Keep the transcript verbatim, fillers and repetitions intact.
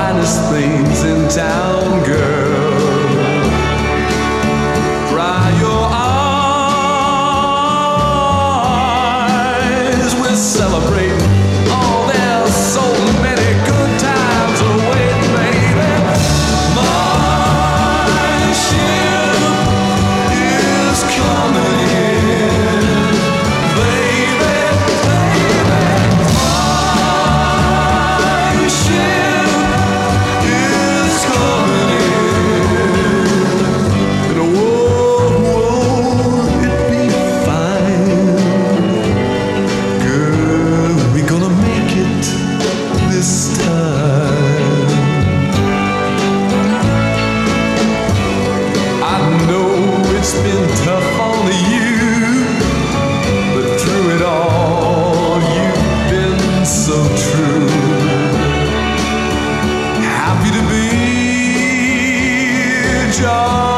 finest things in town, girl. Dry your eyes, we're celebrating. Oh, there's so many good times awaiting, baby. My ship is coming in, baby, baby. My ship is coming in, and whoa, whoa, it be fine, girl. We gonna make it this time. I know it's been tough on you, but through it all, you've been so true. Happy to be John.